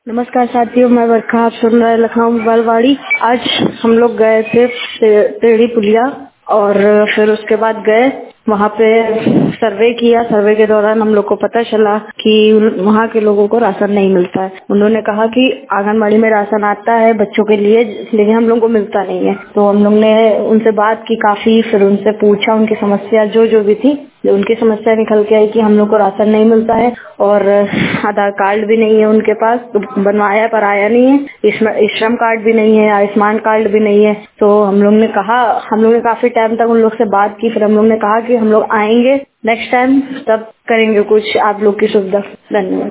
नमस्कार साथियों, मैं वर्षा, आप सुन रहे लखनऊ बालवाड़ी। आज हम लोग गए थे टेढ़ी पुलिया और फिर उसके बाद गए वहाँ पे सर्वे किया। सर्वे के दौरान हम लोग को पता चला कि वहाँ के लोगों को राशन नहीं मिलता है। उन्होंने कहा कि आंगनबाड़ी में राशन आता है बच्चों के लिए, लेकिन हम लोग को मिलता नहीं है। तो हम लोग ने उनसे बात की काफी, फिर उनसे पूछा उनकी समस्या जो भी थी। उनकी समस्या निकल के आई कि हम लोग को राशन नहीं मिलता है और आधार कार्ड भी नहीं है उनके पास, तो बनवाया पर आया नहीं है। इसमें श्रम कार्ड भी नहीं है, आयुष्मान कार्ड भी नहीं है। तो हम लोग ने काफी टाइम तक उन लोग से बात की। फिर हम लोग ने कहा कि हम लोग आएंगे नेक्स्ट टाइम, तब करेंगे कुछ आप लोग की सुविधा। धन्यवाद।